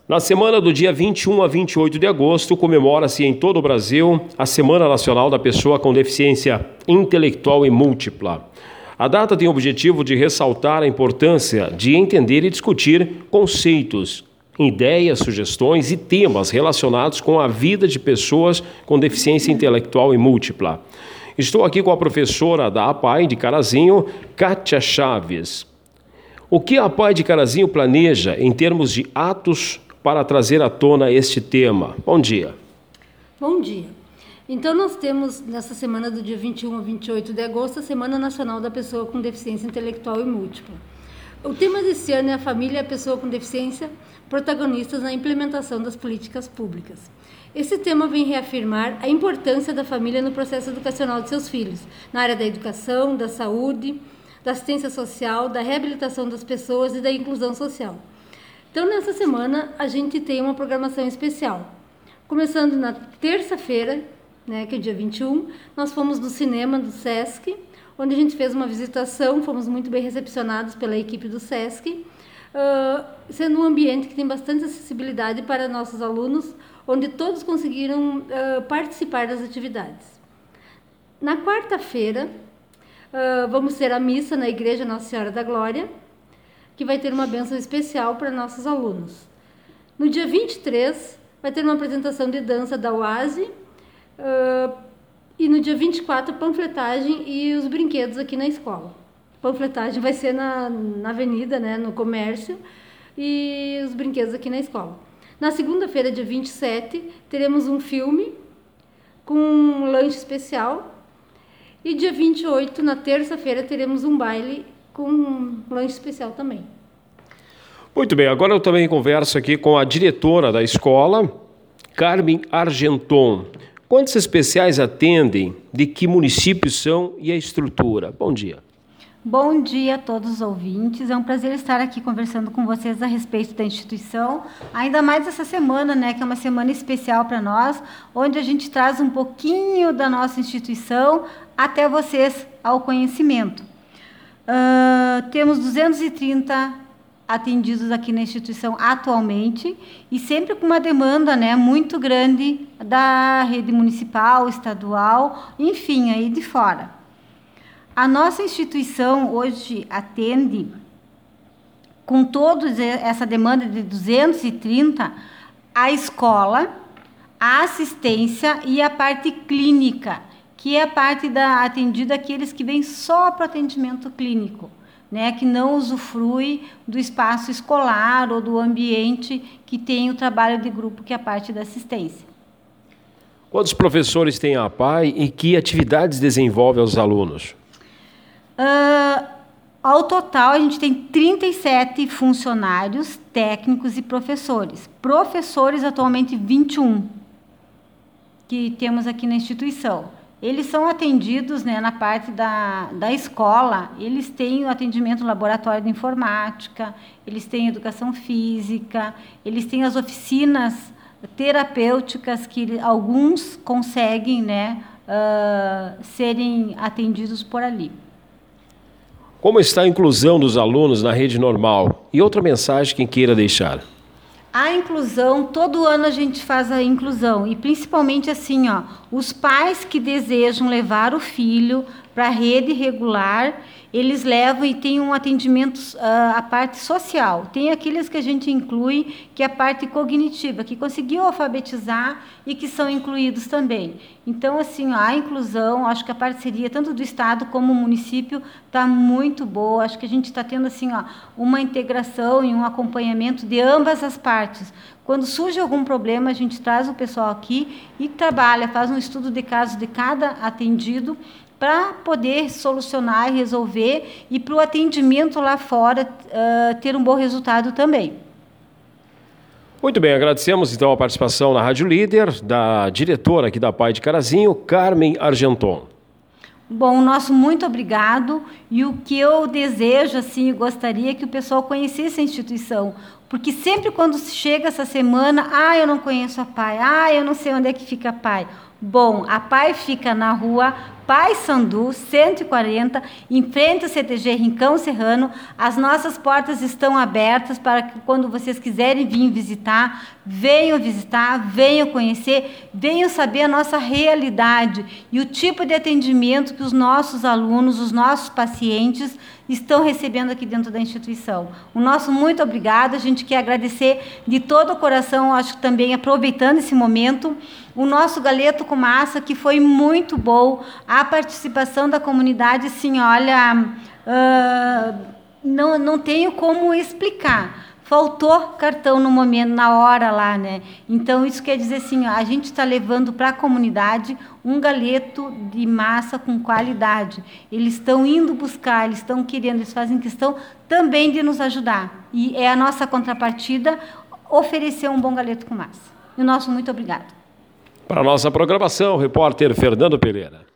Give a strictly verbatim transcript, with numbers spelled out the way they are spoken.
Na semana do dia vinte e um a vinte e oito de agosto, comemora-se em todo o Brasil a Semana Nacional da Pessoa com Deficiência Intelectual e Múltipla. A data tem o objetivo de ressaltar a importância de entender e discutir conceitos, ideias, sugestões e temas relacionados com a vida de pessoas com deficiência intelectual e múltipla. Estou aqui com a professora da APAE de Carazinho, Kátia Chaves. O que a APAE de Carazinho planeja em termos de atos para trazer à tona este tema? Bom dia. Bom dia. Então, nós temos, nessa semana do dia vinte e um a vinte e oito de agosto, a Semana Nacional da Pessoa com Deficiência Intelectual e Múltipla. O tema desse ano é a família e a pessoa com deficiência, protagonistas na implementação das políticas públicas. Esse tema vem reafirmar a importância da família no processo educacional de seus filhos, na área da educação, da saúde, da assistência social, da reabilitação das pessoas e da inclusão social. Então, nessa semana, a gente tem uma programação especial. Começando na terça-feira, né, que é dia vinte e um, nós fomos no cinema do SESC, onde a gente fez uma visitação, fomos muito bem recepcionados pela equipe do SESC, uh, sendo um ambiente que tem bastante acessibilidade para nossos alunos, onde todos conseguiram uh, participar das atividades. Na quarta-feira, uh, vamos ter a missa na Igreja Nossa Senhora da Glória, que vai ter uma bênção especial para nossos alunos. No dia vinte e três, vai ter uma apresentação de dança da U A S E, uh, e no dia vinte e quatro, panfletagem e os brinquedos aqui na escola. Panfletagem vai ser na, na avenida, né, no comércio, e os brinquedos aqui na escola. Na segunda-feira, dia vinte e sete, teremos um filme com um lanche especial, e dia vinte e oito, na terça-feira, teremos um baile com um lanche especial também. Muito bem, agora eu também converso aqui com a diretora da escola, Carmen Argenton. Quantos especiais atendem? De que municípios são e a estrutura? Bom dia. Bom dia a todos os ouvintes. É um prazer estar aqui conversando com vocês a respeito da instituição, ainda mais essa semana, né, que é uma semana especial para nós, onde a gente traz um pouquinho da nossa instituição até vocês ao conhecimento. Uh, temos duzentos e trinta atendidos aqui na instituição atualmente e sempre com uma demanda, né, muito grande da rede municipal, estadual, enfim, aí de fora. A nossa instituição hoje atende, com toda essa demanda de duzentos e trinta, a escola, a assistência e a parte clínica, que é a parte da atendida aqueles que vêm só para o atendimento clínico, né, que não usufrui do espaço escolar ou do ambiente que tem o trabalho de grupo, que é a parte da assistência. Quantos professores tem a APAE e que atividades desenvolve aos alunos? Uh, ao total, a gente tem trinta e sete funcionários, técnicos e professores. Professores, atualmente, vinte e um, que temos aqui na instituição. Eles são atendidos, né, na parte da, da escola, eles têm o atendimento no laboratório de informática, eles têm educação física, eles têm as oficinas terapêuticas que alguns conseguem, né, uh, serem atendidos por ali. Como está a inclusão dos alunos na rede normal? E outra mensagem que queira deixar? A inclusão, todo ano a gente faz a inclusão, e principalmente assim, ó, os pais que desejam levar o filho para a rede regular, eles levam e tem um atendimento, uh, a parte social. Tem aqueles que a gente inclui, que é a parte cognitiva, que conseguiu alfabetizar e que são incluídos também. Então, assim, ó, a inclusão, acho que a parceria tanto do Estado como do município está muito boa. Acho que a gente está tendo, assim, ó, uma integração e um acompanhamento de ambas as partes. Quando surge algum problema, a gente traz o pessoal aqui e trabalha, faz um estudo de caso de cada atendido, para poder solucionar e resolver, e para o atendimento lá fora uh, ter um bom resultado também. Muito bem, agradecemos então a participação na Rádio Líder, da diretora aqui da APAE de Carazinho, Carmen Argenton. Bom, nosso muito obrigado, e o que eu desejo, assim, eu gostaria que o pessoal conhecesse a instituição, porque sempre quando chega essa semana, ah, eu não conheço a APAE, ah, eu não sei onde é que fica a APAE. Bom, a APAE fica na rua Paissandu, cento e quarenta, em frente ao C T G Rincão Serrano. As nossas portas estão abertas para que, quando vocês quiserem vir visitar, venham visitar, venham conhecer, venham saber a nossa realidade e o tipo de atendimento que os nossos alunos, os nossos pacientes estão recebendo aqui dentro da instituição. O nosso muito obrigado, a gente quer agradecer de todo o coração, acho que também aproveitando esse momento, o nosso galeto com massa, que foi muito bom, a participação da comunidade, assim, olha, uh, não, não tenho como explicar. Faltou cartão no momento, na hora lá, né? Então, isso quer dizer assim, ó, a gente está levando para a comunidade um galeto de massa com qualidade. Eles estão indo buscar, eles estão querendo, eles fazem questão também de nos ajudar. E é a nossa contrapartida oferecer um bom galeto com massa. E o nosso muito obrigado. Para a nossa programação, o repórter Fernando Pereira.